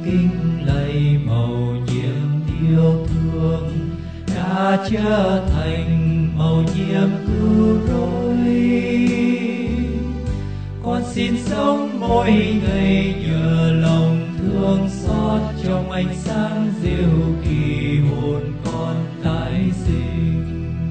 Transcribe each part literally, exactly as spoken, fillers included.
kính lạy mầu nhiệm yêu thương đã trở thành mầu nhiệm cứu rỗi. Con xin sống mỗi ngày nhờ lòng thương xót trong ánh sáng diệu kỳ hồn con tái sinh.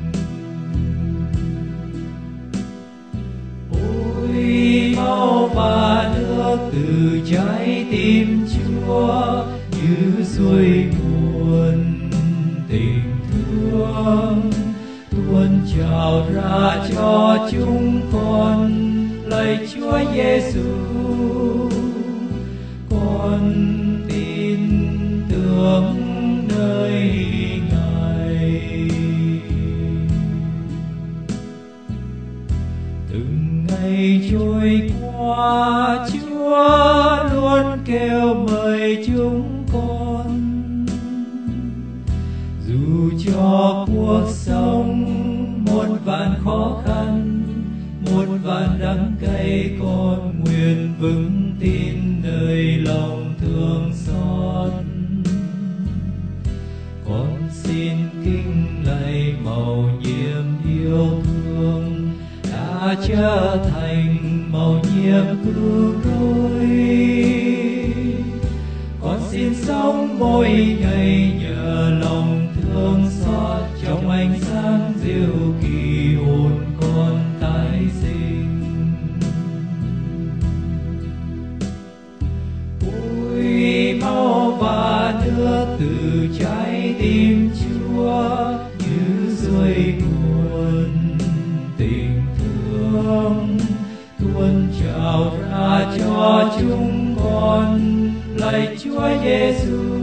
Ôi máu và nước từ trái tim Chúa như suối nguồn tình thương tuôn trào ra cho chúng con. Lạy Chúa Giêsu, con tin tưởng nơi Ngài. Từng ngày trôi qua, Chúa luôn kêu mời chúng con. Dù cho cuộc sống muôn vàn khó khăn, muôn vàn đắng cay, con nguyện vững tin nơi lòng thương xót. Con xin kính lạy mầu nhiệm yêu thương đã trở thành mầu nhiệm cứu rỗi. Con xin sống mỗi ngày nhờ lòng thương xót trong ánh sáng diệu kỳ hồn con tái sinh. Ôi máu và nước từ trái tim Chúa như suối nguồn tình thương tuôn trào ra cho chúng con. Lạy Chúa Giêsu,